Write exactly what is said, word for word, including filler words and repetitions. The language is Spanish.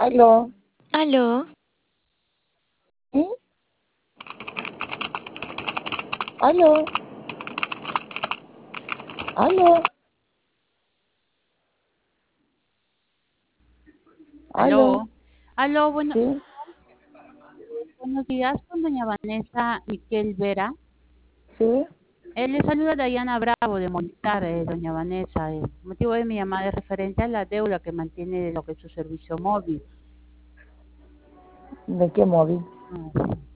Aló, Aló, ¿sí? Aló, aló, aló, Aló, aló, bueno, ¿sí? buenos días con doña Vanessa Miquel Vera. ¿Sí? Eh, le saluda Dayana Bravo de Movistar, eh, doña Vanessa. El motivo de mi llamada es referente a la deuda que mantiene lo que es su servicio móvil. ¿De qué móvil? Ah,